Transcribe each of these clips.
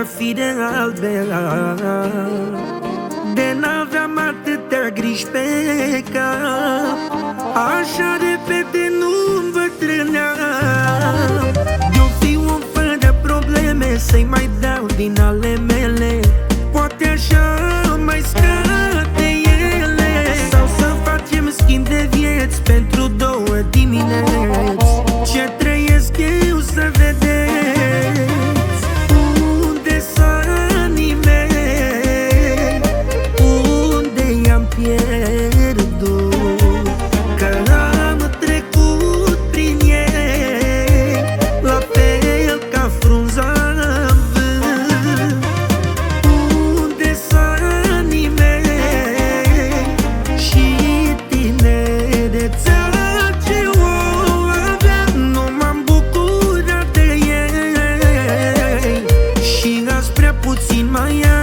fire albe, de n-aveam atâtea griji pe cap. Așa repede nu-mi bătrâneam. De-o fi om fără probleme, să-i mai dau din ale mele, poate așa mai scade ele. Sau să facem schimb de vieți pentru 2 dimineți. Ce trăiesc eu să vedeți. Unde s-a anii mei, unde i-am pierdut, că am trecut prin ei, la fel ca frunza în vânt. Unde s-a anii mei și tinerețea ce o aveam, nu m-am bucurat de ei și azi prea puțin mai am.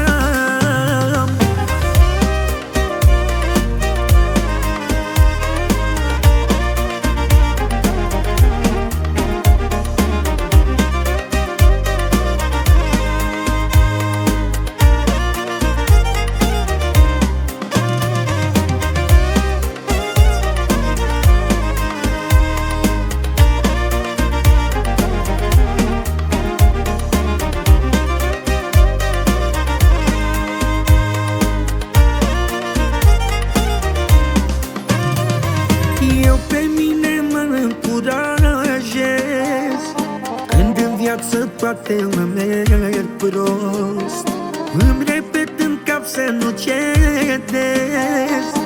Eu pe mine mă încurajez când în viață toate mă merg prost. Îmi repet în cap să nu cedez,